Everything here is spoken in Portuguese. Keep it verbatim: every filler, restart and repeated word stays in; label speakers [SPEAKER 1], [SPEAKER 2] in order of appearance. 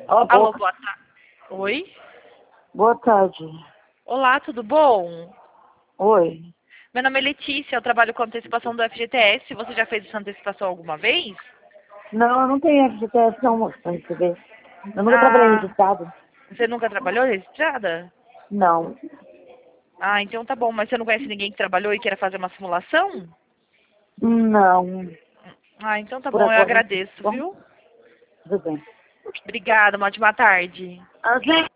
[SPEAKER 1] Ó,
[SPEAKER 2] Alô,
[SPEAKER 1] boa.
[SPEAKER 2] boa tarde. Oi?
[SPEAKER 1] Boa tarde.
[SPEAKER 2] Olá, tudo bom?
[SPEAKER 1] Oi.
[SPEAKER 2] Meu nome é Letícia, eu trabalho com antecipação do F G T S. Você já fez essa antecipação alguma vez?
[SPEAKER 1] Não, eu não tenho F G T S não, moça, pra receber. Eu nunca trabalhei
[SPEAKER 2] Ah,
[SPEAKER 1] registrado.
[SPEAKER 2] você nunca trabalhou registrada?
[SPEAKER 1] Não.
[SPEAKER 2] Ah, então tá bom, mas você não conhece ninguém que trabalhou e queira fazer uma simulação?
[SPEAKER 1] Não.
[SPEAKER 2] Ah, então tá
[SPEAKER 1] Por
[SPEAKER 2] bom, eu
[SPEAKER 1] agora.
[SPEAKER 2] agradeço,
[SPEAKER 1] Bom,
[SPEAKER 2] viu?
[SPEAKER 1] tudo bem.
[SPEAKER 2] Obrigada, uma ótima tarde.
[SPEAKER 1] Ah,